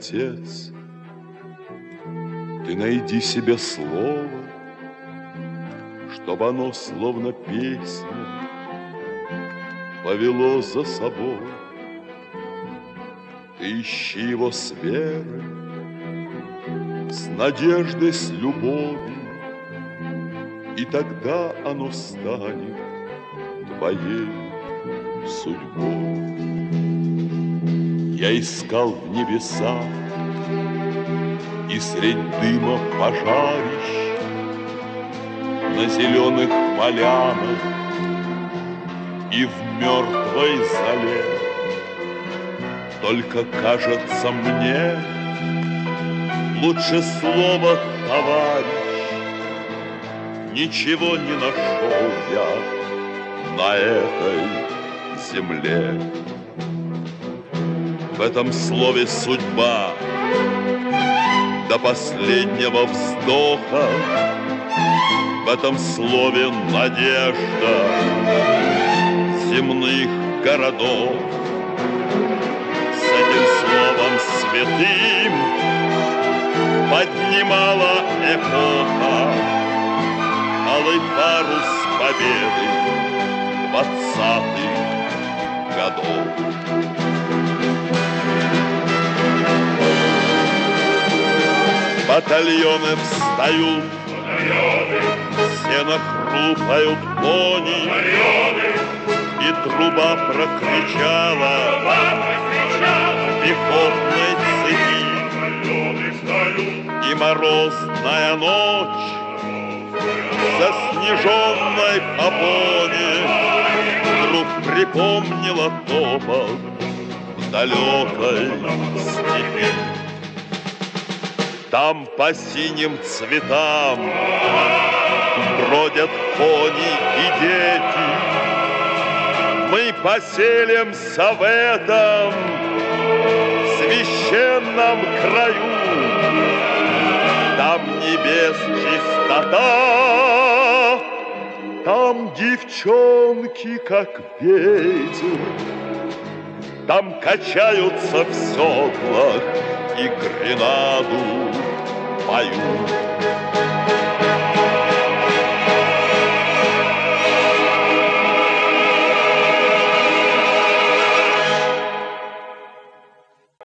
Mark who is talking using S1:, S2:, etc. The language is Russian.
S1: отец, ты найди себе слово, чтоб оно, словно песня, повело за собой. Ты ищи его с верой, с надеждой, с любовью, и тогда оно станет твоей судьбой. Я искал в небесах и средь дыма пожарищ на зеленых полянах и в мертвой зале. Только кажется мне, лучше слова товарищ ничего не нашел я на этой земле. В этом слове судьба до последнего вздоха, в этом слове надежда земных городов. С этим словом святым поднимала эпоха алый парус победы 20-х годов. Батальоны встают, сено хрупают кони, и труба прокричала в пехотной цепи. И морозная ночь в заснеженной попоне вдруг припомнила топот в далекой степи. Там по синим цветам бродят кони и дети. Мы поселимся в этом священном краю. Там небес чистота, там девчонки, как ветер, там качаются в седлах и гренаду поют.